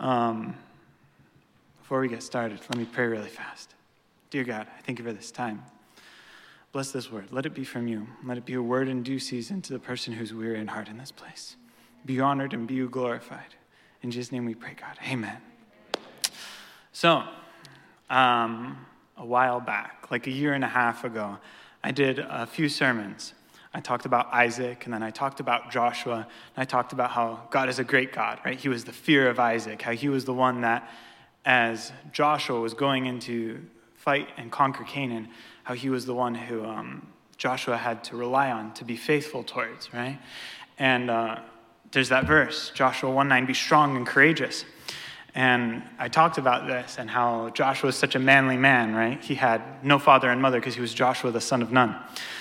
Before we get started, let me pray really fast. Dear God, I thank you for this time. Bless this word. Let it be from you. Let it be a word in due season to the person who's weary in heart in this place. Be honored and be you glorified. In Jesus' name we pray, God. Amen. So, a while back, like a year and a half ago, I did a few sermons. I talked about Isaac, and then I talked about Joshua, and I talked about how God is a great God, right? He was the fear of Isaac, how he was the one that, as Joshua was going into fight and conquer Canaan, how he was the one who Joshua had to rely on to be faithful towards, right? And there's that verse, Joshua 1:9, be strong and courageous. And I talked about this and how Joshua was such a manly man, right? He had no father and mother because he was Joshua, the son of none.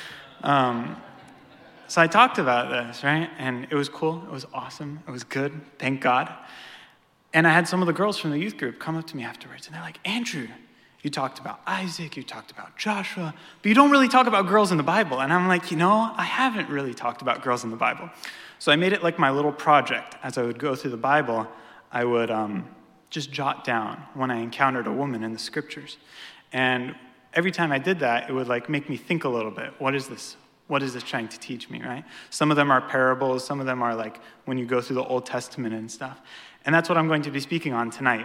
So I talked about this, right? And it was cool. It was awesome. It was good. Thank God. And I had some of the girls from the youth group come up to me afterwards, and they're like, Andrew, you talked about Isaac, you talked about Joshua, but you don't really talk about girls in the Bible. And I'm like, I haven't really talked about girls in the Bible. So I made it like my little project. As I would go through the Bible, I would just jot down when I encountered a woman in the scriptures. And every time I did that, it would like make me think a little bit. What is this? What is this trying to teach me, right? Some of them are parables. Some of them are like when you go through the Old Testament and stuff. And that's what I'm going to be speaking on tonight.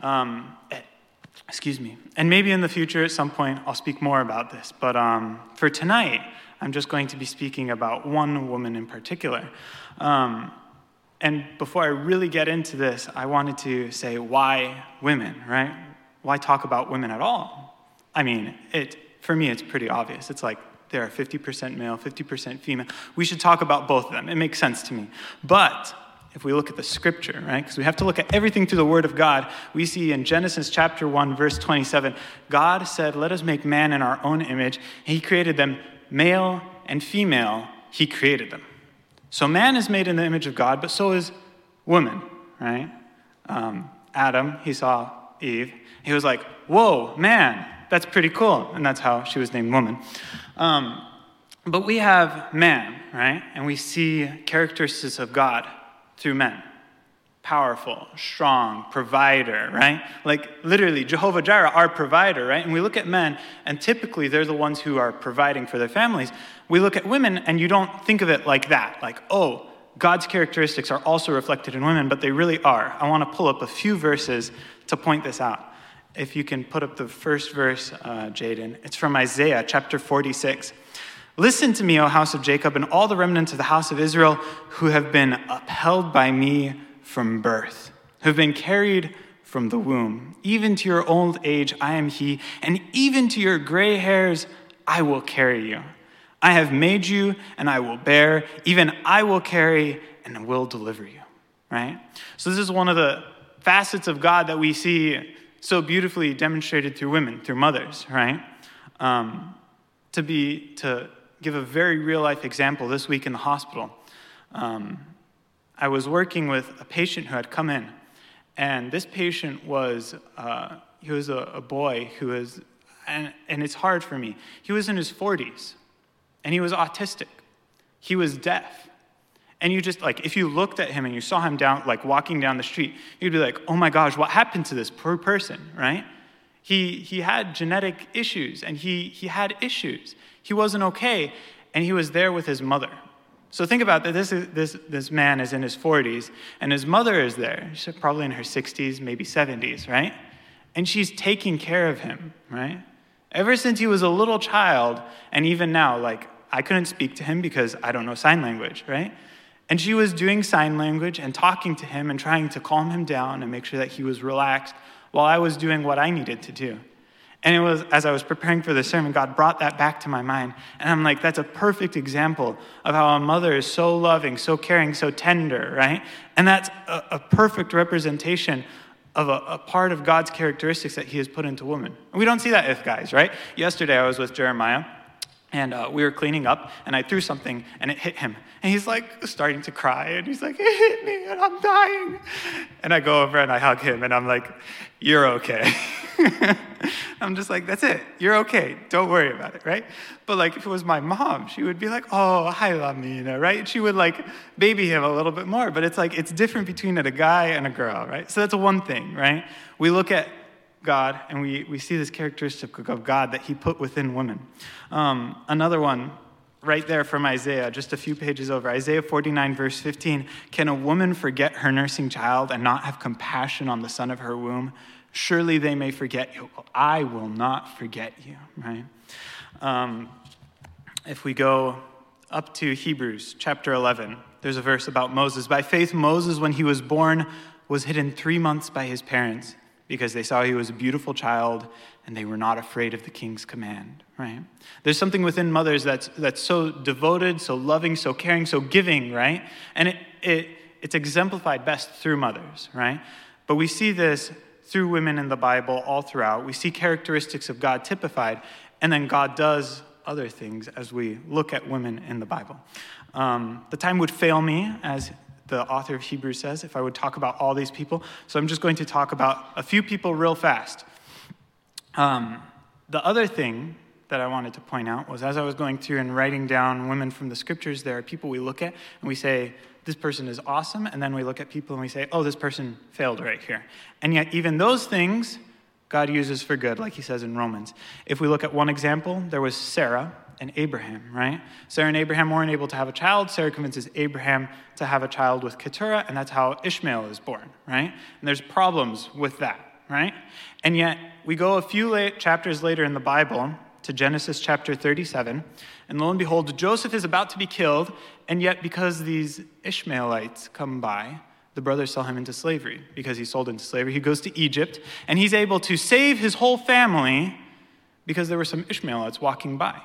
Excuse me. And maybe in the future at some point I'll speak more about this. But for tonight, I'm just going to be speaking about one woman in particular. And before I really get into this, I wanted to say why women, right? Why talk about women at all? I mean, for me, it's pretty obvious. It's like there are 50% male, 50% female. We should talk about both of them. It makes sense to me. But if we look at the scripture, right, because we have to look at everything through the word of God, we see in Genesis chapter 1, verse 27, God said, let us make man in our own image. And he created them male and female. He created them. So man is made in the image of God, but so is woman, right? Adam, he saw Eve. He was like, whoa, man, that's pretty cool. And that's how she was named woman. But we have man, right? And we see characteristics of God through men. Powerful, strong, provider, right? Like literally Jehovah Jireh, our provider, right? And we look at men, and typically they're the ones who are providing for their families. We look at women, and you don't think of it like that. Like, oh, God's characteristics are also reflected in women, but they really are. I want to pull up a few verses to point this out. If you can put up the first verse, Jaden. It's from Isaiah chapter 46. Listen to me, O house of Jacob, and all the remnants of the house of Israel who have been upheld by me from birth, who have been carried from the womb. Even to your old age I am he, and even to your gray hairs I will carry you. I have made you, and I will bear. Even I will carry and will deliver you, right? So this is one of the facets of God that we see so beautifully demonstrated through women, through mothers, right? To give a very real-life example, this week in the hospital, I was working with a patient who had come in, and this patient was, he was a boy who was, and it's hard for me, he was in his 40s, and he was autistic. He was deaf. And you just, like, if you looked at him and you saw him walking down the street, you'd be like, oh my gosh, what happened to this poor person, right? He had genetic issues, and he had issues. He wasn't okay, and he was there with his mother. So think about that. This man is in his 40s, and his mother is there. She's probably in her 60s, maybe 70s, right? And she's taking care of him, right? Ever since he was a little child, and even now, like, I couldn't speak to him because I don't know sign language, right? And she was doing sign language and talking to him and trying to calm him down and make sure that he was relaxed while I was doing what I needed to do. And it was, as I was preparing for the sermon, God brought that back to my mind. And I'm like, that's a perfect example of how a mother is so loving, so caring, so tender, right? And that's a perfect representation of a part of God's characteristics that he has put into women. And we don't see that with guys, right? Yesterday I was with Jeremiah, and we were cleaning up, and I threw something, and it hit him. And he's like starting to cry, and he's like, it hit me, and I'm dying. And I go over and I hug him, and I'm like, you're okay. I'm just like, that's it. You're okay. Don't worry about it, right? But like, if it was my mom, she would be like, oh, hi, Lamina, right? She would like baby him a little bit more. But it's like, it's different between a guy and a girl, right? So that's one thing, right? We look at God and we see this characteristic of God that he put within women. Another one, right there from Isaiah, just a few pages over. Isaiah 49, verse 15. Can a woman forget her nursing child and not have compassion on the son of her womb? Surely they may forget you. I will not forget you, right? If we go up to Hebrews chapter 11, there's a verse about Moses. By faith, Moses, when he was born, was hidden 3 months by his parents because they saw he was a beautiful child and they were not afraid of the king's command, right? There's something within mothers that's so devoted, so loving, so caring, so giving, right? And it's exemplified best through mothers, right? But we see this through women in the Bible all throughout. We see characteristics of God typified, and then God does other things as we look at women in the Bible. The time would fail me, as the author of Hebrews says, if I would talk about all these people. So I'm just going to talk about a few people real fast. The other thing that I wanted to point out was, as I was going through and writing down women from the scriptures, there are people we look at and we say, this person is awesome, and then we look at people and we say, oh, this person failed right here. And yet even those things God uses for good, like he says in Romans. If we look at one example, there was Sarah and Abraham, right? Sarah and Abraham weren't able to have a child. Sarah convinces Abraham to have a child with Keturah, and that's how Ishmael is born, right? And there's problems with that, right? And yet we go a few chapters later in the Bible to Genesis chapter 37, and lo and behold, Joseph is about to be killed, and yet because these Ishmaelites come by, the brothers sell him into slavery. Because he's sold into slavery, he goes to Egypt, and he's able to save his whole family because there were some Ishmaelites walking by.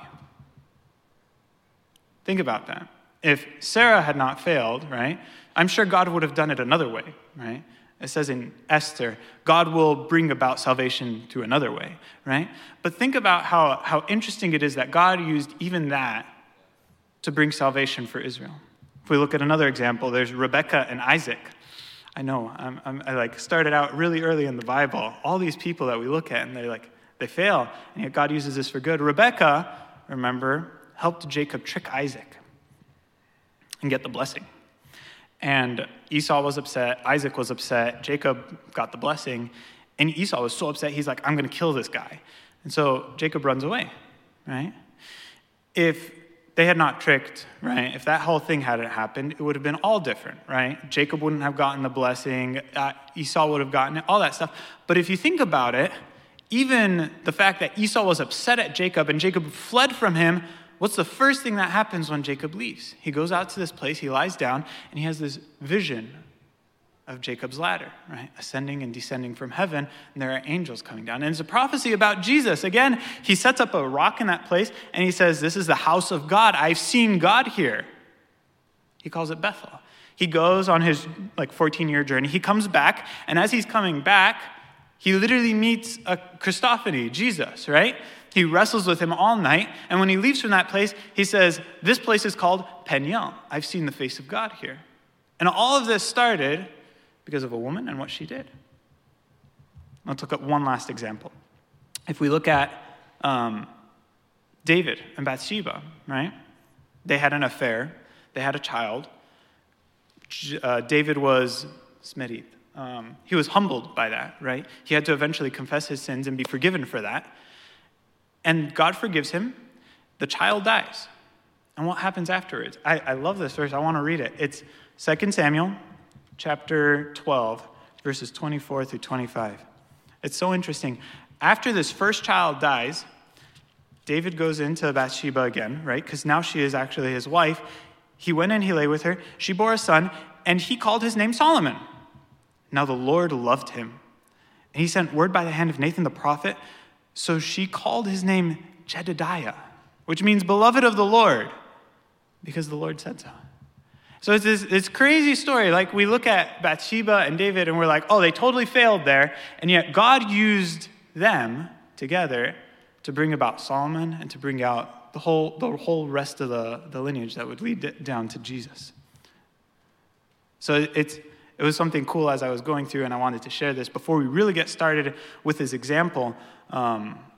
Think about that. If Sarah had not failed, right, I'm sure God would have done it another way, right? It says in Esther, God will bring about salvation through another way, right? But think about how interesting it is that God used even that to bring salvation for Israel. If we look at another example, there's Rebekah and Isaac. I know, I like started out really early in the Bible. All these people that we look at, and they fail, and yet God uses this for good. Rebekah, remember, helped Jacob trick Isaac and get the blessing. And Esau was upset, Isaac was upset, Jacob got the blessing, and Esau was so upset, he's like, I'm going to kill this guy. And so Jacob runs away, right? If they had not tricked, right, if that whole thing hadn't happened, it would have been all different, right? Jacob wouldn't have gotten the blessing, Esau would have gotten it, all that stuff. But if you think about it, even the fact that Esau was upset at Jacob and Jacob fled from him, what's the first thing that happens when Jacob leaves? He goes out to this place, he lies down, and he has this vision of Jacob's ladder, right? Ascending and descending from heaven, and there are angels coming down. And it's a prophecy about Jesus. Again, he sets up a rock in that place, and he says, this is the house of God. I've seen God here. He calls it Bethel. He goes on his 14-year journey. He comes back, and as he's coming back, he literally meets a Christophany, Jesus, right? He wrestles with him all night, and when he leaves from that place, he says, this place is called Peniel. I've seen the face of God here. And all of this started because of a woman and what she did. Let's look at one last example. If we look at David and Bathsheba, right? They had an affair. They had a child. David was Smerith. He was humbled by that, right? He had to eventually confess his sins and be forgiven for that. And God forgives him. The child dies. And what happens afterwards? I love this verse. I want to read it. It's 2 Samuel chapter 12, verses 24 through 25. It's so interesting. After this first child dies, David goes into Bathsheba again, right? Because now she is actually his wife. He went in, he lay with her. She bore a son, and he called his name Solomon. Now the Lord loved him. And he sent word by the hand of Nathan the prophet. So she called his name Jedediah, which means beloved of the Lord, because the Lord said so. So it's this crazy story. Like, we look at Bathsheba and David and we're like, oh, they totally failed there. And yet God used them together to bring about Solomon and to bring out the whole rest of the lineage that would lead down to Jesus. So it was something cool as I was going through, and I wanted to share this. Before we really get started with this example,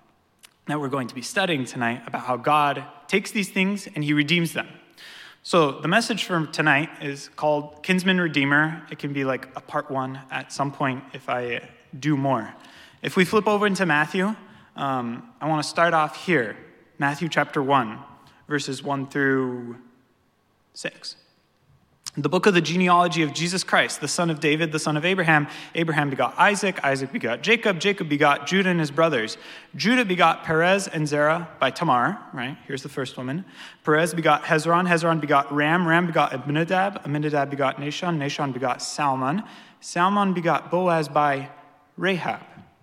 that we're going to be studying tonight about how God takes these things and he redeems them. So the message for tonight is called Kinsman Redeemer. It can be like a part 1 at some point if I do more. If we flip over into Matthew, I want to start off here. Matthew chapter 1, verses 1 through 6. The book of the genealogy of Jesus Christ, the son of David, the son of Abraham. Abraham begot Isaac. Isaac begot Jacob. Jacob begot Judah and his brothers. Judah begot Perez and Zerah by Tamar, right? Here's the first woman. Perez begot Hezron. Hezron begot Ram. Ram begot Abinadab. Abinadab begot Nahshon. Nahshon begot Salmon. Salmon begot Boaz by Rahab.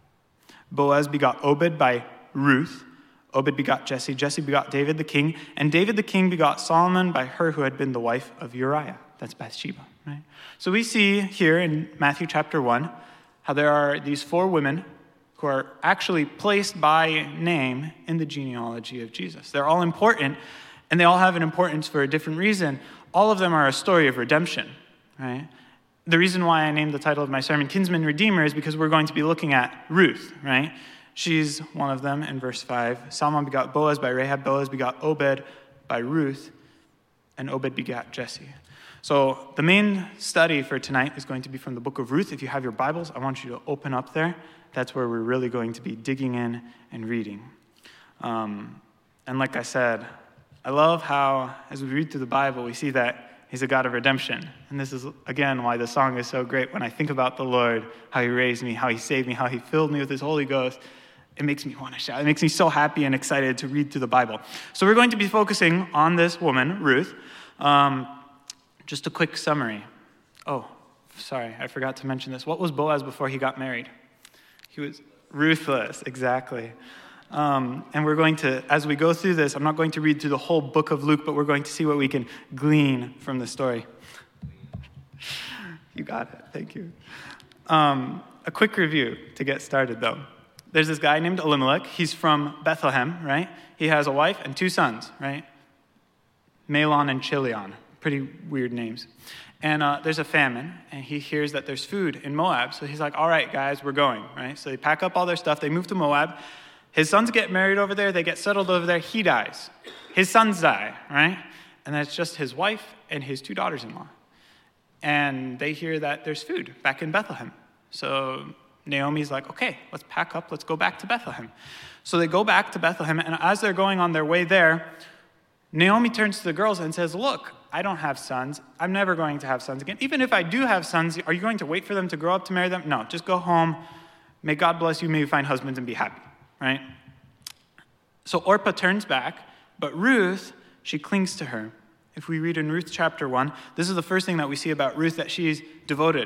Boaz begot Obed by Ruth. Obed begot Jesse. Jesse begot David the king. And David the king begot Solomon by her who had been the wife of Uriah. That's Bathsheba, right? So we see here in Matthew chapter 1 how there are these 4 women who are actually placed by name in the genealogy of Jesus. They're all important, and they all have an importance for a different reason. All of them are a story of redemption, right? The reason why I named the title of my sermon Kinsman Redeemer is because we're going to be looking at Ruth, right? She's one of them in verse 5. Salmon begot Boaz by Rahab. Boaz begot Obed by Ruth. And Obed begot Jesse. So the main study for tonight is going to be from the book of Ruth. If you have your Bibles, I want you to open up there. That's where we're really going to be digging in and reading. And like I said, I love how, as we read through the Bible, we see that he's a God of redemption. And this is, again, why the song is so great. When I think about the Lord, how he raised me, how he saved me, how he filled me with his Holy Ghost, it makes me want to shout. It makes me so happy and excited to read through the Bible. So we're going to be focusing on this woman, Ruth. Just a quick summary. Oh, sorry, I forgot to mention this. What was Boaz before he got married? He was ruthless, exactly. And we're going to, as we go through this, I'm not going to read through the whole book of Luke, but we're going to see what we can glean from the story. You got it, thank you. A quick review to get started, though. There's this guy named Elimelech. He's from Bethlehem, right? He has a wife and 2 sons, right? Mahlon and Chilion. Pretty weird names. And there's a famine, and he hears that there's food in Moab. So he's like, all right, guys, we're going, right? So they pack up all their stuff. They move to Moab. His sons get married over there. They get settled over there. He dies. His sons die, right? And then it's just his wife and his 2 daughters-in-law. And they hear that there's food back in Bethlehem. So Naomi's like, okay, let's pack up. Let's go back to Bethlehem. So they go back to Bethlehem, and as they're going on their way there, Naomi turns to the girls and says, look, I don't have sons. I'm never going to have sons again. Even if I do have sons, are you going to wait for them to grow up to marry them? No, just go home. May God bless you. May you find husbands and be happy, right? So Orpah turns back, but Ruth, she clings to her. If we read in Ruth chapter 1, this is the first thing that we see about Ruth, that she's devoted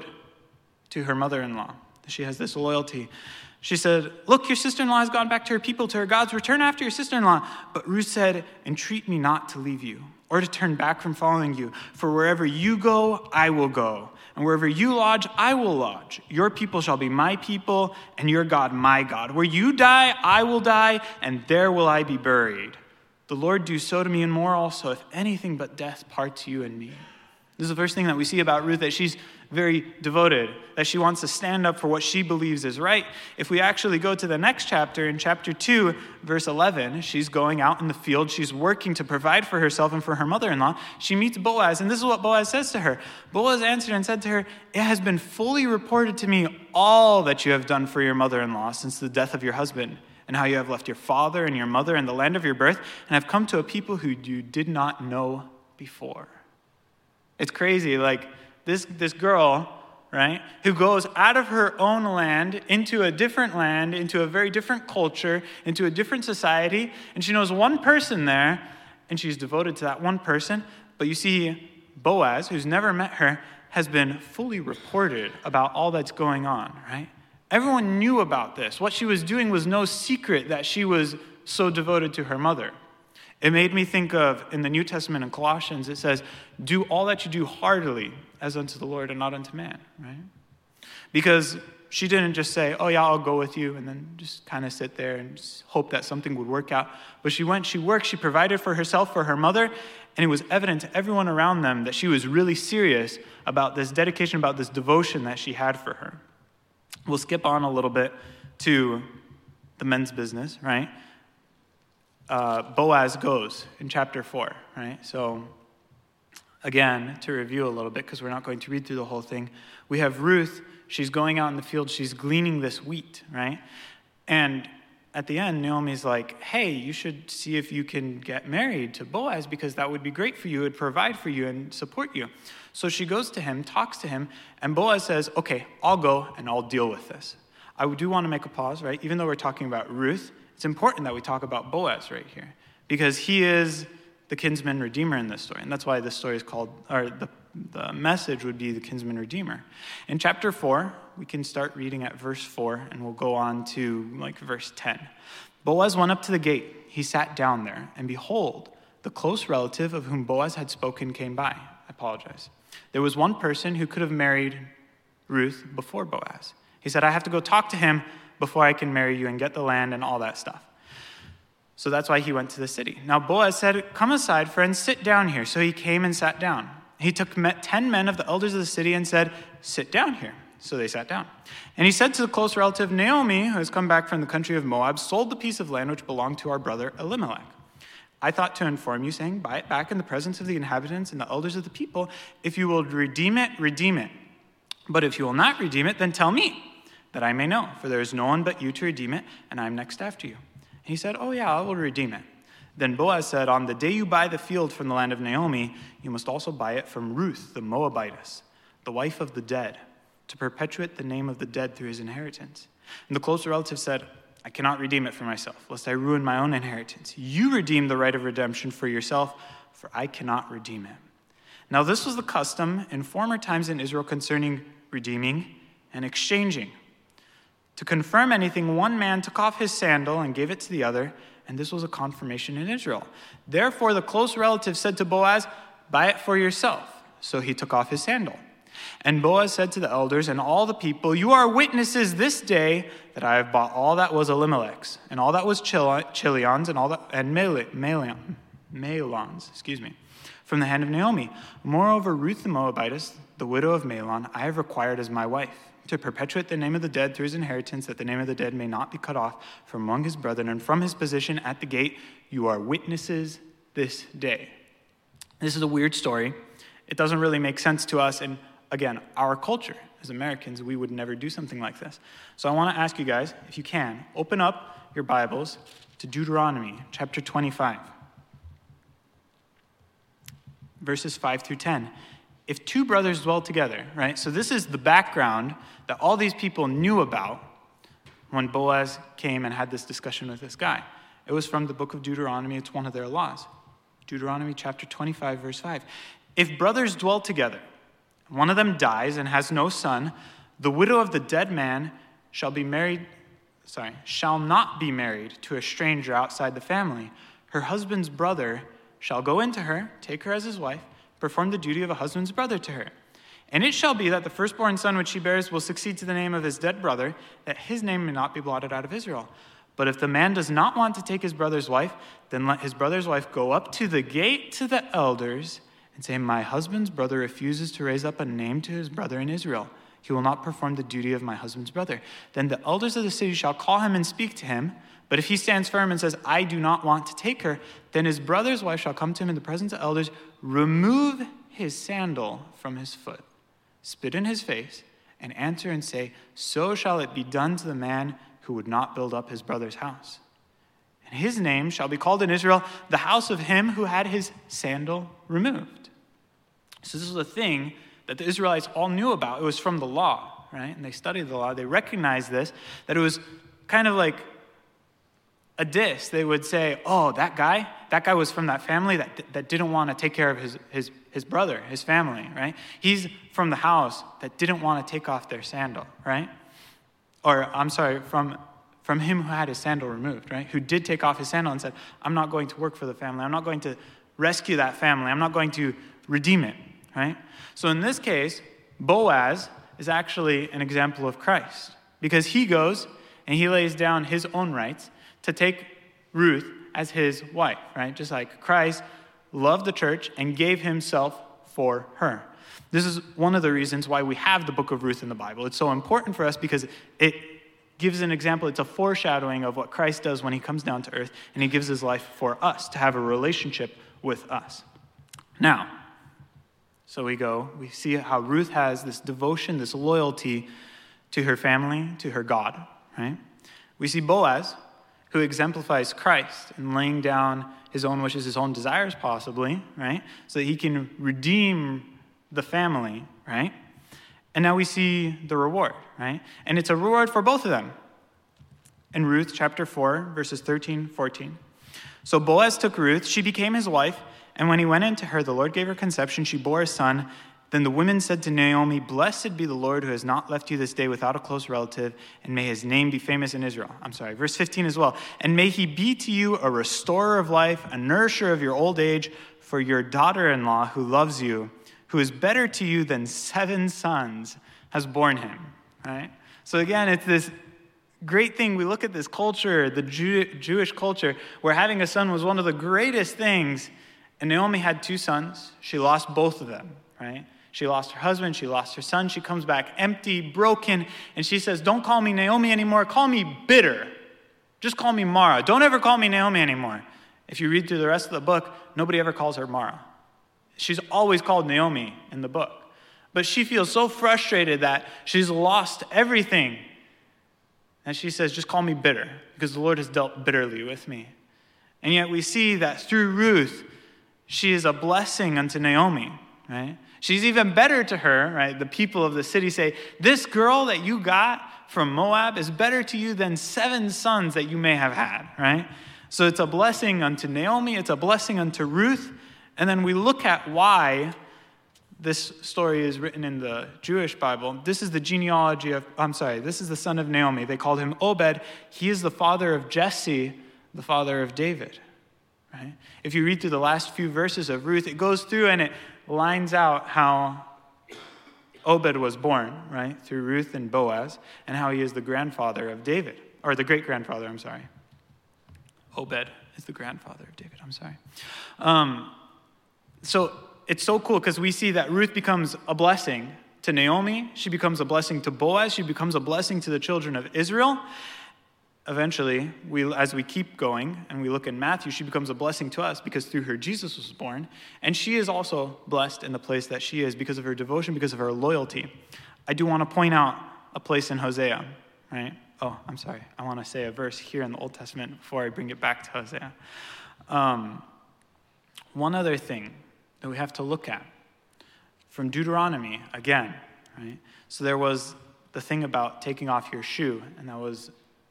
to her mother-in-law. She has this loyalty. She said, look, your sister-in-law has gone back to her people, to her gods. Return after your sister-in-law. But Ruth said, entreat me not to leave you or to turn back from following you. For wherever you go, I will go. And wherever you lodge, I will lodge. Your people shall be my people, and your God my God. Where you die, I will die, and there will I be buried. The Lord do so to me and more also, if anything but death parts you and me. This is the first thing that we see about Ruth, that she's very devoted, that she wants to stand up for what she believes is right. If we actually go to the next chapter, in chapter 2, verse 11, she's going out in the field. She's working to provide for herself and for her mother-in-law. She meets Boaz, and this is what Boaz says to her. Boaz answered and said to her, it has been fully reported to me all that you have done for your mother-in-law since the death of your husband, and how you have left your father and your mother and the land of your birth, and have come to a people who you did not know before. It's crazy, like this girl, right, who goes out of her own land, into a very different culture, into a different society, and she knows one person there, and she's devoted to that one person. But you see, Boaz, who's never met her, has been fully reported about all that's going on, right? Everyone knew about this. What she was doing was no secret, that she was so devoted to her mother. It made me think of, in the New Testament in Colossians, it says, do all that you do heartily as unto the Lord and not unto man, right? Because she didn't just say, oh yeah, I'll go with you, and then just kind of sit there and just hope that something would work out. But she went, she worked, she provided for herself, for her mother, and it was evident to everyone around them that she was really serious about this dedication, about this devotion that she had for her. We'll skip on a little bit to the men's business, right? Boaz goes in chapter 4, right? So again, to review a little bit, because we're not going to read through the whole thing, we have Ruth. She's going out in the field. She's gleaning this wheat, right? And at the end, Naomi's like, hey, you should see if you can get married to Boaz because that would be great for you. It would provide for you and support you. So she goes to him, talks to him, and Boaz says, okay, I'll go and I'll deal with this. I do want to make a pause, right? Even though we're talking about Ruth, it's important that we talk about Boaz right here because he is the kinsman redeemer in this story. And that's why this story is called, or the message would be the kinsman redeemer. In chapter 4, we can start reading at verse 4, and we'll go on to verse 10. Boaz went up to the gate. He sat down there, and behold, the close relative of whom Boaz had spoken came by. I apologize. There was one person who could have married Ruth before Boaz. He said, I have to go talk to him before I can marry you and get the land and all that stuff. So that's why he went to the city. Now Boaz said, come aside, friend, sit down here. So he came and sat down. He took 10 men of the elders of the city and said, sit down here. So they sat down. And he said to the close relative, Naomi, who has come back from the country of Moab, sold the piece of land which belonged to our brother Elimelech. I thought to inform you, saying, buy it back in the presence of the inhabitants and the elders of the people. If you will redeem it, redeem it. But if you will not redeem it, then tell me, that I may know, for there is no one but you to redeem it, and I am next after you. And he said, oh yeah, I will redeem it. Then Boaz said, on the day you buy the field from the land of Naomi, you must also buy it from Ruth, the Moabitess, the wife of the dead, to perpetuate the name of the dead through his inheritance. And the closer relative said, I cannot redeem it for myself, lest I ruin my own inheritance. You redeem the right of redemption for yourself, for I cannot redeem it. Now this was the custom in former times in Israel concerning redeeming and exchanging. To confirm anything, one man took off his sandal and gave it to the other, and this was a confirmation in Israel. Therefore, the close relative said to Boaz, buy it for yourself. So he took off his sandal. And Boaz said to the elders and all the people, you are witnesses this day that I have bought all that was Elimelech's, and all that was Chilion's, and all that Mahlon's, from the hand of Naomi. Moreover, Ruth the Moabitess, the widow of Mahlon, I have required as my wife, to perpetuate the name of the dead through his inheritance, that the name of the dead may not be cut off from among his brethren, and from his position at the gate, you are witnesses this day. This is a weird story. It doesn't really make sense to us, and again, our culture, as Americans, we would never do something like this. So I want to ask you guys, if you can, open up your Bibles to Deuteronomy chapter 25, verses 5 through 10. If two brothers dwell together, right? So this is the background that all these people knew about when Boaz came and had this discussion with this guy. It was from the book of Deuteronomy. It's one of their laws. Deuteronomy chapter 25, verse 5. If brothers dwell together, one of them dies and has no son, the widow of the dead man shall not be married to a stranger outside the family. Her husband's brother shall go into her, take her as his wife, perform the duty of a husband's brother to her. And it shall be that the firstborn son which she bears will succeed to the name of his dead brother, that his name may not be blotted out of Israel. But if the man does not want to take his brother's wife, then let his brother's wife go up to the gate to the elders and say, my husband's brother refuses to raise up a name to his brother in Israel. He will not perform the duty of my husband's brother. Then the elders of the city shall call him and speak to him. But if he stands firm and says, I do not want to take her, then his brother's wife shall come to him in the presence of elders, remove his sandal from his foot, spit in his face, and answer and say, so shall it be done to the man who would not build up his brother's house. And his name shall be called in Israel, the house of him who had his sandal removed. So this was a thing that the Israelites all knew about. It was from the law, right? And they studied the law. They recognized this, that it was kind of like a diss. They would say, oh, that guy was from that family that didn't want to take care of his brother, his family, right? He's from the house that didn't want to take off their sandal, right? Or, I'm sorry, from him who had his sandal removed, right? Who did take off his sandal and said, I'm not going to work for the family. I'm not going to rescue that family. I'm not going to redeem it, right? So in this case, Boaz is actually an example of Christ because he goes and he lays down his own rights to take Ruth as his wife, right? Just like Christ loved the church and gave himself for her. This is one of the reasons why we have the book of Ruth in the Bible. It's so important for us because it gives an example. It's a foreshadowing of what Christ does when he comes down to earth, and he gives his life for us, to have a relationship with us. Now, so we see how Ruth has this devotion, this loyalty to her family, to her God, right? We see Boaz, who exemplifies Christ in laying down his own wishes, his own desires possibly, right? So that he can redeem the family, right? And now we see the reward, right? And it's a reward for both of them. In Ruth chapter 4, verses 13, 14. So Boaz took Ruth, she became his wife, and when he went into her, the Lord gave her conception, she bore a son. Then the women said to Naomi, "Blessed be the Lord who has not left you this day without a close relative, and may his name be famous in Israel." Verse 15 as well. "And may he be to you a restorer of life, a nourisher of your old age, for your daughter-in-law who loves you, who is better to you than 7 sons, has borne him." Right? So again, it's this great thing. We look at this culture, the Jewish culture, where having a son was one of the greatest things. And Naomi had 2 sons. She lost both of them, right? She lost her husband. She lost her son. She comes back empty, broken. And she says, "Don't call me Naomi anymore. Call me bitter. Just call me Mara. Don't ever call me Naomi anymore." If you read through the rest of the book, nobody ever calls her Mara. She's always called Naomi in the book. But she feels so frustrated that she's lost everything. And she says, "Just call me bitter, because the Lord has dealt bitterly with me." And yet we see that through Ruth, she is a blessing unto Naomi, right? She's even better to her, right? The people of the city say, "This girl that you got from Moab is better to you than 7 sons that you may have had," right? So it's a blessing unto Naomi. It's a blessing unto Ruth. And then we look at why this story is written in the Jewish Bible. This is the genealogy this is the son of Naomi. They called him Obed. He is the father of Jesse, the father of David. Right? If you read through the last few verses of Ruth, it goes through and it lines out how Obed was born, right, through Ruth and Boaz, and how he is the grandfather of David, or the great-grandfather, Obed is the grandfather of David, So it's so cool because we see that Ruth becomes a blessing to Naomi. She becomes a blessing to Boaz. She becomes a blessing to the children of Israel. Eventually, as we keep going and we look in Matthew, she becomes a blessing to us because through her Jesus was born. And she is also blessed in the place that she is because of her devotion, because of her loyalty. I do want to point out a place in Hosea, right? I want to say a verse here in the Old Testament before I bring it back to Hosea. One other thing that we have to look at from Deuteronomy, again, right? So there was the thing about taking off your shoe, and that was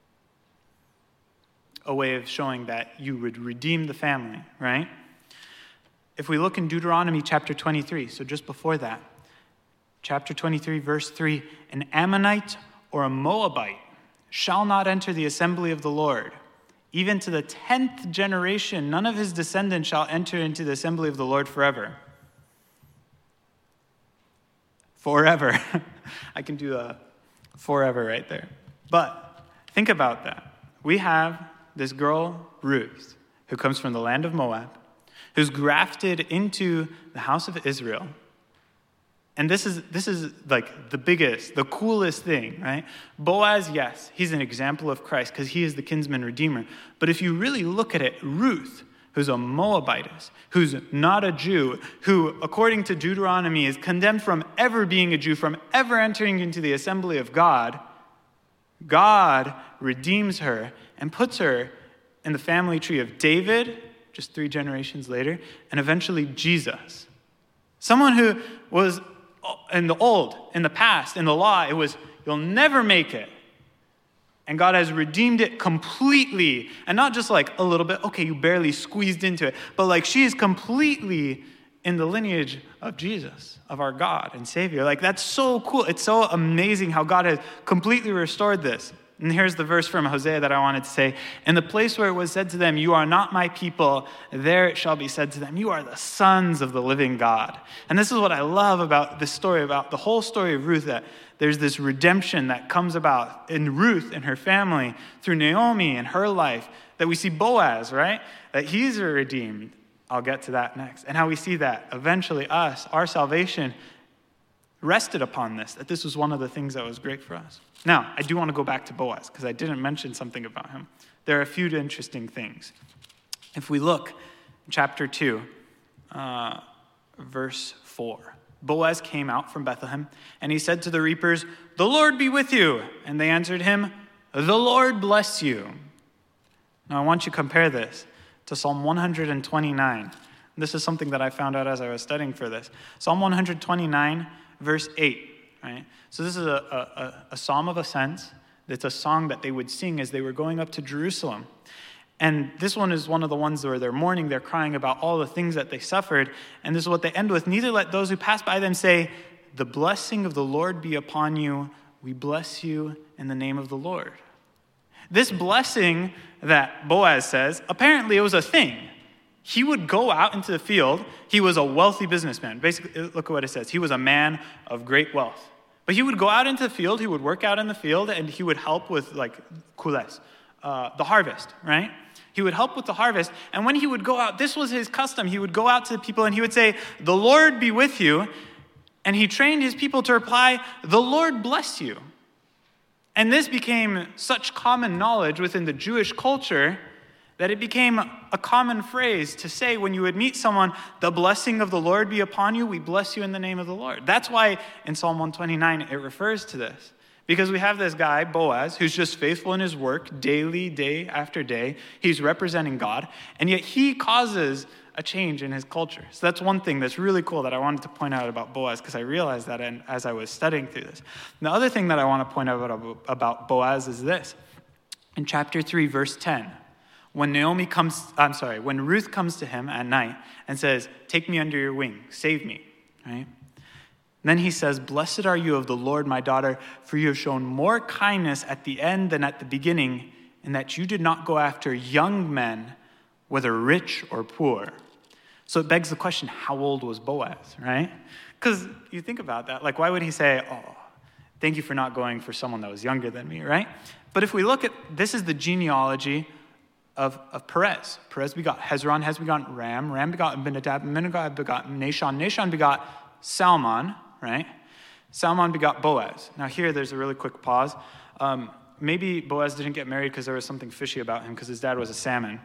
a way of showing that you would redeem the family, right? If we look in Deuteronomy chapter 23, so just before that, chapter 23, verse 3, "An Ammonite or a Moabite shall not enter the assembly of the Lord. Even to the 10th generation, none of his descendants shall enter into the assembly of the Lord forever." Forever. I can do a forever right there. But think about that. We have this girl, Ruth, who comes from the land of Moab, who's grafted into the house of Israel. And this is like the biggest, the coolest thing, right? Boaz, yes, he's an example of Christ because he is the kinsman redeemer. But if you really look at it, Ruth, who's a Moabitess, who's not a Jew, who, according to Deuteronomy, is condemned from ever being a Jew, from ever entering into the assembly of God, God redeems her and puts her in the family tree of David, just 3 generations later, and eventually Jesus. Someone who was in the past, in the law, it was, you'll never make it. And God has redeemed it completely. And not just like a little bit, okay, you barely squeezed into it, but like she is completely in the lineage of Jesus, of our God and Savior. Like that's so cool. It's so amazing how God has completely restored this. And here's the verse from Hosea that I wanted to say. "In the place where it was said to them, 'You are not my people,' there it shall be said to them, 'You are the sons of the living God.'" And this is what I love about this story, about the whole story of Ruth, that there's this redemption that comes about in Ruth and her family through Naomi and her life, that we see Boaz, right? That he's redeemed. I'll get to that next. And how we see that eventually us, our salvation, rested upon this, that this was one of the things that was great for us. Now, I do want to go back to Boaz, because I didn't mention something about him. There are a few interesting things. If we look, chapter 2, verse 4. Boaz came out from Bethlehem, and he said to the reapers, "The Lord be with you." And they answered him, "The Lord bless you." Now, I want you to compare this to Psalm 129. This is something that I found out as I was studying for this. Psalm 129, verse 8. Right? So this is a psalm of ascent. It's a song that they would sing as they were going up to Jerusalem. And this one is one of the ones where they're mourning, they're crying about all the things that they suffered. And this is what they end with. "Neither let those who pass by them say, 'The blessing of the Lord be upon you. We bless you in the name of the Lord.'" This blessing that Boaz says, apparently it was a thing. He would go out into the field. He was a wealthy businessman. Basically, look at what it says. He was a man of great wealth. But he would go out into the field, he would work out in the field, and he would help with, like, kules, the harvest, right? He would help with the harvest, and when he would go out, this was his custom. He would go out to the people and he would say, "The Lord be with you." And he trained his people to reply, "The Lord bless you." And this became such common knowledge within the Jewish culture that it became a common phrase to say when you would meet someone, "The blessing of the Lord be upon you. We bless you in the name of the Lord." That's why in Psalm 129 it refers to this. Because we have this guy, Boaz, who's just faithful in his work daily, day after day. He's representing God, and yet he causes a change in his culture. So that's one thing that's really cool that I wanted to point out about Boaz, because I realized that as I was studying through this. And the other thing that I want to point out about Boaz is this. In chapter 3, verse 10, when Ruth comes to him at night and says, "Take me under your wing, save me," right? Then he says, "Blessed are you of the Lord, my daughter, for you have shown more kindness at the end than at the beginning, in that you did not go after young men, whether rich or poor." So it begs the question, how old was Boaz, right? Because you think about that, like, why would he say, "Oh, thank you for not going for someone that was younger than me," right? But if we look at, this is the genealogy of Perez. Perez begot Hezron, Hezron begot Ram, Ram begot Abinadab, Abinadab begot Nahshon, Nahshon begot Salmon, right? Salmon begot Boaz. Now here, there's a really quick pause. Maybe Boaz didn't get married because there was something fishy about him, because his dad was a salmon.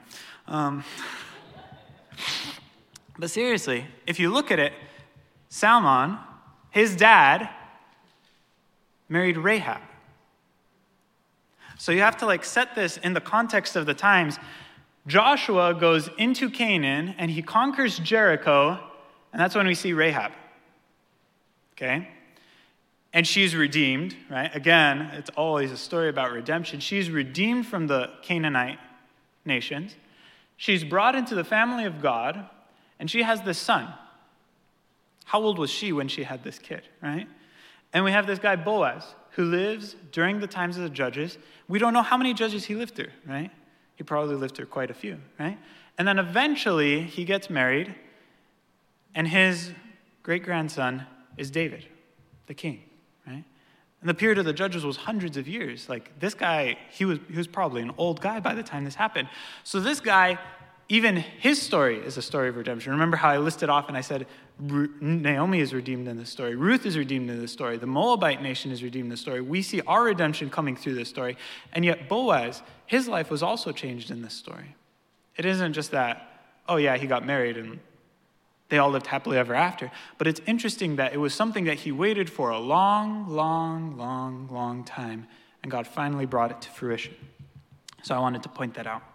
But seriously, if you look at it, Salmon, his dad, married Rahab. So you have to set this in the context of the times. Joshua goes into Canaan and he conquers Jericho, and that's when we see Rahab. Okay? And she's redeemed, right? Again, it's always a story about redemption. She's redeemed from the Canaanite nations. She's brought into the family of God, and she has this son. How old was she when she had this kid, right? And we have this guy, Boaz, who lives during the times of the judges. We don't know how many judges he lived through, right? He probably lived through quite a few, right? And then eventually he gets married, and his great-grandson is David, the king, right? And the period of the judges was hundreds of years. This guy, he was probably an old guy by the time this happened. So this guy, even his story is a story of redemption. Remember how I listed off and I said Naomi is redeemed in this story. Ruth is redeemed in this story. The Moabite nation is redeemed in this story. We see our redemption coming through this story. And yet Boaz, his life was also changed in this story. It isn't just that, oh yeah, he got married and they all lived happily ever after. But it's interesting that it was something that he waited for a long, long, long, long time, and God finally brought it to fruition. So I wanted to point that out.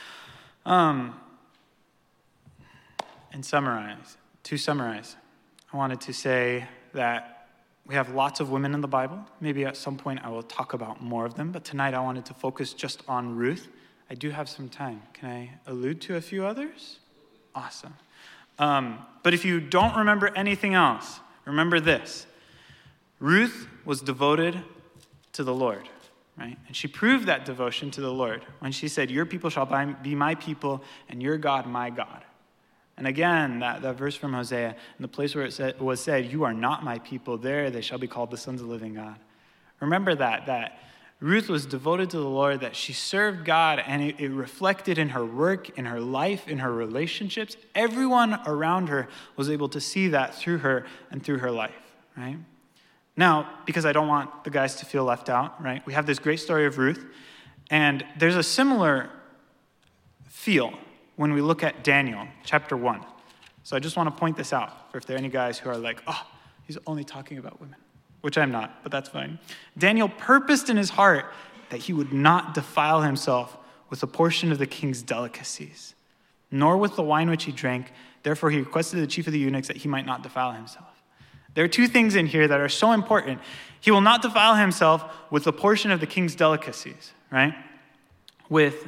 And to summarize, I wanted to say that we have lots of women in the Bible. Maybe at some point I will talk about more of them, but tonight I wanted to focus just on Ruth. I do have some time. Can I allude to a few others? Awesome. But if you don't remember anything else, remember this. Ruth was devoted to the Lord, right? And she proved that devotion to the Lord when she said, "Your people shall be my people, and your God my God." And again, that verse from Hosea, in the place where it was said, "You are not my people, there they shall be called the sons of the living God." Remember that Ruth was devoted to the Lord, that she served God, and it reflected in her work, in her life, in her relationships. Everyone around her was able to see that through her and through her life, right? Now, because I don't want the guys to feel left out, right, we have this great story of Ruth, and there's a similar feel when we look at Daniel, chapter 1. So I just want to point this out for if there are any guys who are like, oh, he's only talking about women, which I'm not, but that's fine. Daniel purposed in his heart that he would not defile himself with a portion of the king's delicacies, nor with the wine which he drank. Therefore, he requested the chief of the eunuchs that he might not defile himself. There are two things in here that are so important. He will not defile himself with a portion of the king's delicacies, right? With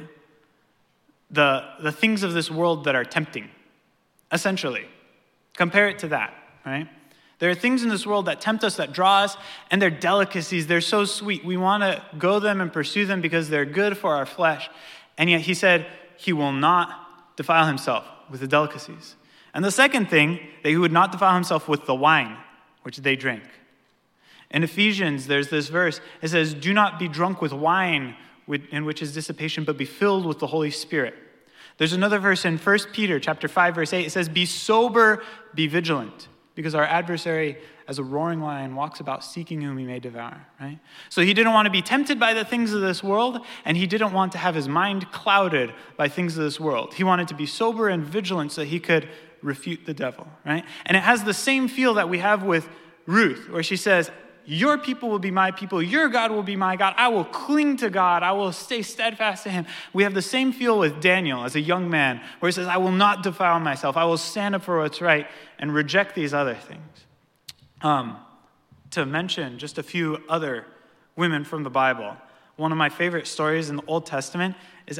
the things of this world that are tempting, essentially. Compare it to that, right? There are things in this world that tempt us, that draw us, and they're delicacies. They're so sweet. We want to go them and pursue them because they're good for our flesh. And yet he said he will not defile himself with the delicacies. And the second thing, that he would not defile himself with the wine which they drink. In Ephesians, there's this verse. It says, do not be drunk with wine in which is dissipation, but be filled with the Holy Spirit. There's another verse in 1 Peter chapter 5, verse 8. It says, be sober, be vigilant, because our adversary, as a roaring lion, walks about seeking whom he may devour, right? So he didn't want to be tempted by the things of this world, and he didn't want to have his mind clouded by things of this world. He wanted to be sober and vigilant so he could refute the devil, right? And it has the same feel that we have with Ruth, where she says, your people will be my people, your God will be my God, I will cling to God, I will stay steadfast to him. We have the same feel with Daniel as a young man, where he says, I will not defile myself, I will stand up for what's right and reject these other things. To mention just a few other women from the Bible, one of my favorite stories in the Old Testament is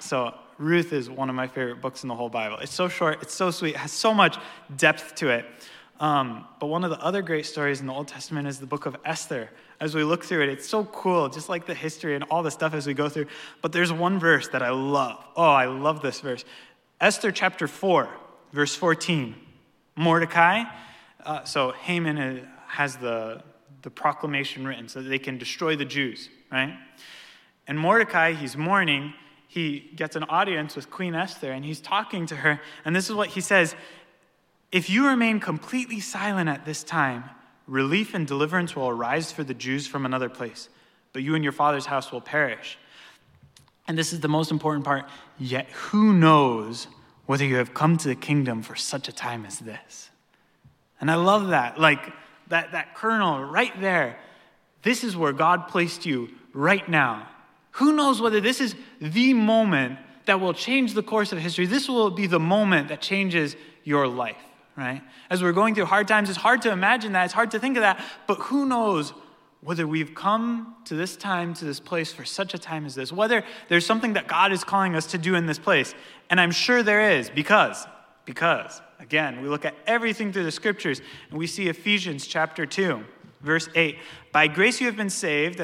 Ruth is one of my favorite books in the whole Bible. It's so short, it's so sweet, it has so much depth to it. But one of the other great stories in the Old Testament is the book of Esther. As we look through it, it's so cool, just like the history and all the stuff as we go through. But there's one verse that I love. Oh, I love this verse. Esther chapter 4, verse 14. Mordecai, so Haman has the proclamation written so that they can destroy the Jews, right? And Mordecai, he's mourning. He gets an audience with Queen Esther, and he's talking to her. And this is what he says. If you remain completely silent at this time, relief and deliverance will arise for the Jews from another place, but you and your father's house will perish. And this is the most important part. Yet who knows whether you have come to the kingdom for such a time as this? And I love that. Like that kernel right there. This is where God placed you right now. Who knows whether this is the moment that will change the course of history. This will be the moment that changes your life. Right? As we're going through hard times, it's hard to imagine that. It's hard to think of that. But who knows whether we've come to this time, to this place for such a time as this, whether there's something that God is calling us to do in this place. And I'm sure there is because, again, we look at everything through the scriptures and we see Ephesians chapter 2, verse 8. By grace you have been saved,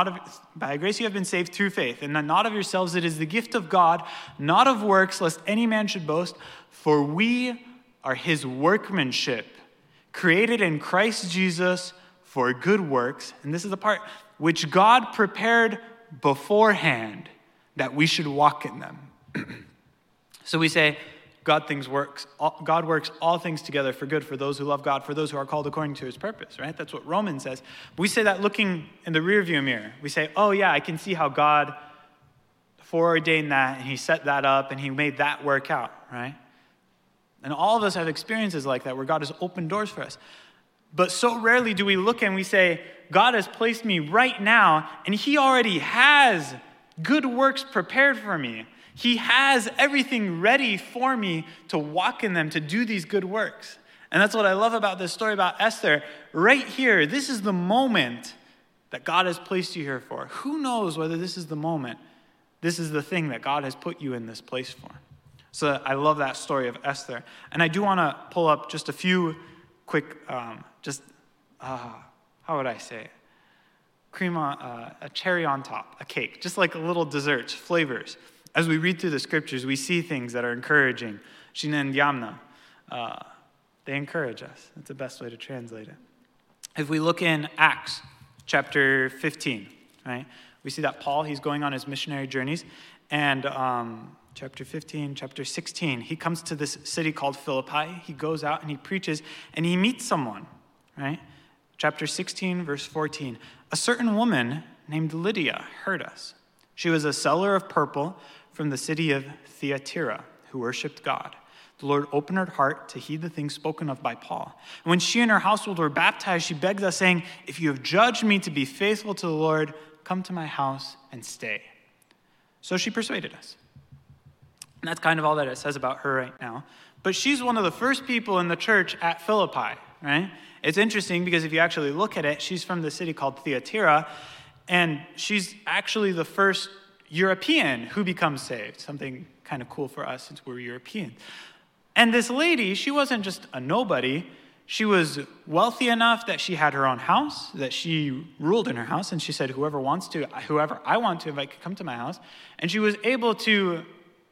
by grace you have been saved through faith, and not of yourselves. It is the gift of God, not of works, lest any man should boast. For we are his workmanship, created in Christ Jesus for good works. And this is the part which God prepared beforehand that we should walk in them. So we say, God works all things together for good for those who love God, for those who are called according to his purpose, right? That's what Romans says. But we say that looking in the rearview mirror. We say, oh yeah, I can see how God foreordained that, and he set that up, and he made that work out, right? And all of us have experiences like that where God has opened doors for us. But so rarely do we look and we say, God has placed me right now, and he already has good works prepared for me. He has everything ready for me to walk in them, to do these good works. And that's what I love about this story about Esther. Right here, this is the moment that God has placed you here for. Who knows whether this is the moment, this is the thing that God has put you in this place for. So I love that story of Esther. And I do want to pull up just a few quick, how would I say it? A cherry on top, a cake, just like little desserts, flavors. As we read through the scriptures, we see things that are encouraging. Shina and Yamna, they encourage us. That's the best way to translate it. If we look in Acts chapter 15, right, we see that Paul, he's going on his missionary journeys, and chapter 15, chapter 16, he comes to this city called Philippi. He goes out and he preaches, and he meets someone, right? Chapter 16, verse 14. A certain woman named Lydia heard us. She was a seller of purple from the city of Thyatira who worshipped God. The Lord opened her heart to heed the things spoken of by Paul. And when she and her household were baptized, she begged us, saying, "If you have judged me to be faithful to the Lord, come to my house and stay." So she persuaded us. And that's kind of all that it says about her right now. But she's one of the first people in the church at Philippi, right? It's interesting because if you actually look at it, she's from the city called Thyatira, and she's actually the first European who becomes saved, something kind of cool for us since we're European. And this lady, she wasn't just a nobody. She was wealthy enough that she had her own house, that she ruled in her house, and she said, whoever I want to invite, could come to my house. And she was able to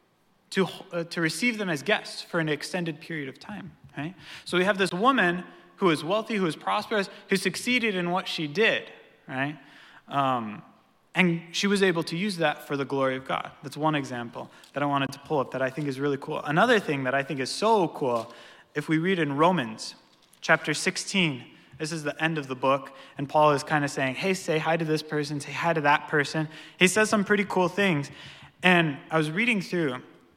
receive them as guests for an extended period of time, right? So we have this woman who is wealthy, who is prosperous, who succeeded in what she did, right? And she was able to use that for the glory of God. That's one example that I wanted to pull up that I think is really cool. Another thing that I think is so cool, if we read in Romans chapter 16, this is the end of the book, and Paul is kind of saying, hey, say hi to this person, say hi to that person. He says some pretty cool things. And I was reading through,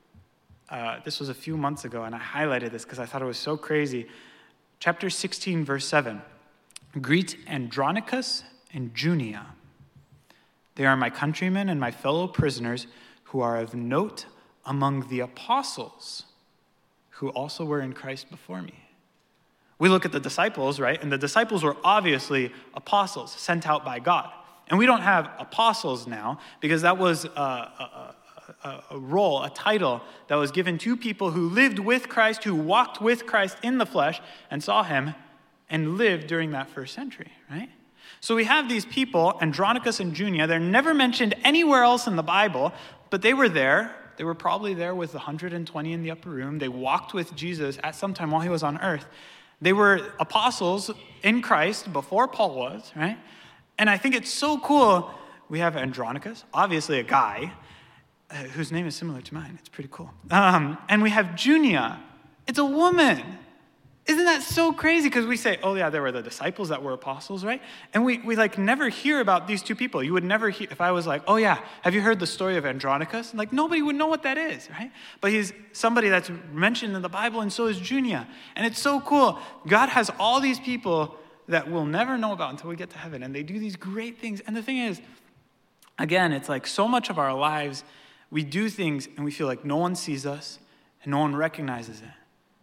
this was a few months ago, and I highlighted this because I thought it was so crazy. Chapter 16, verse 7. Greet Andronicus and Junia. They are my countrymen and my fellow prisoners who are of note among the apostles who also were in Christ before me. We look at the disciples, right? And the disciples were obviously apostles sent out by God. And we don't have apostles now because that was a role, a title that was given to people who lived with Christ, who walked with Christ in the flesh and saw him and lived during that first century, right? So we have these people, Andronicus and Junia. They're never mentioned anywhere else in the Bible, but they were there. They were probably there with the 120 in the upper room. They walked with Jesus at some time while he was on earth. They were apostles in Christ before Paul was, right? And I think it's so cool. We have Andronicus, obviously a guy, whose name is similar to mine. It's pretty cool. And we have Junia. It's a woman. Isn't that so crazy? Because we say, oh yeah, there were the disciples that were apostles, right? And we like never hear about these two people. You would never hear, if I was like, oh yeah, have you heard the story of Andronicus? Like nobody would know what that is, right? But he's somebody that's mentioned in the Bible, and so is Junia. And it's so cool. God has all these people that we'll never know about until we get to heaven. And they do these great things. And the thing is, again, it's like so much of our lives, we do things and we feel like no one sees us and no one recognizes it.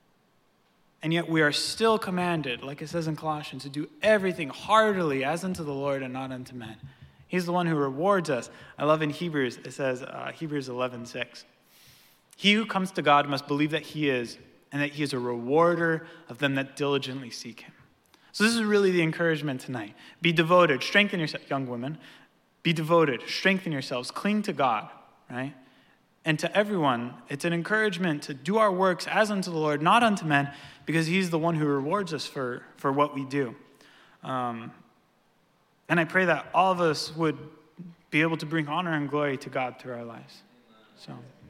And yet we are still commanded, like it says in Colossians, to do everything heartily as unto the Lord and not unto men. He's the one who rewards us. I love in Hebrews, it says, Hebrews 11:6. He who comes to God must believe that he is, and that he is a rewarder of them that diligently seek him. So this is really the encouragement tonight. Be devoted, strengthen yourself, young women. Be devoted, strengthen yourselves, cling to God, right? And to everyone, it's an encouragement to do our works as unto the Lord, not unto men, because he's the one who rewards us for what we do. And I pray that all of us would be able to bring honor and glory to God through our lives. So.